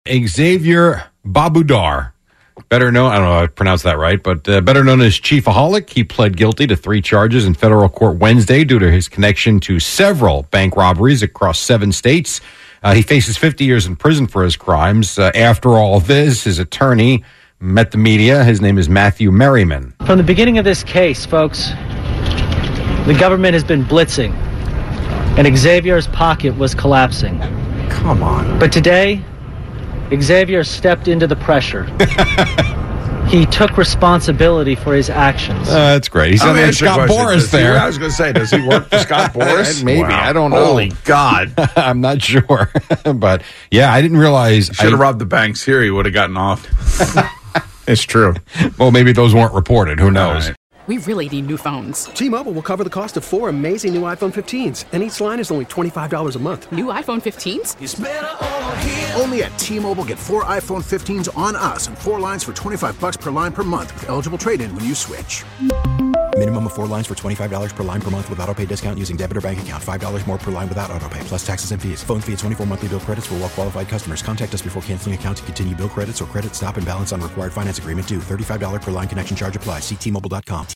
Xavier Babudar, better known, I don't know if I pronounced that right, but better known as Chiefaholic. He pled guilty to 3 charges in federal court Wednesday due to his connection to several bank robberies across 7 states. He faces 50 years in prison for his crimes. After all this, his attorney met the media. His name is Matthew Merriman. From the beginning of this case, folks, the government has been blitzing, and Xavier's pocket was collapsing. Come on. But today, Xavier stepped into the pressure. He took responsibility for his actions. That's great. He's like Scott Boras there. I was going to say, does he work for Scott Boras? Maybe. Wow. I don't know. Holy God. I'm not sure. But, yeah, I didn't realize. Should have robbed the banks here. He would have gotten off. It's true. Well, maybe those weren't reported. Who knows? We really need new phones. T-Mobile will cover the cost of 4 amazing new iPhone 15s, and each line is only $25 a month. New iPhone 15s? It's better over here. Only at T-Mobile, get 4 iPhone 15s on us and 4 lines for $25 per line per month with eligible trade-in when you switch. Minimum of 4 lines for $25 per line per month with autopay discount using debit or bank account. $5 more per line without autopay, plus taxes and fees. Phone fee at 24 monthly bill credits for well-qualified customers. Contact us before canceling account to continue bill credits or credit stop and balance on required finance agreement due. $35 per line connection charge applies. See T-Mobile.com.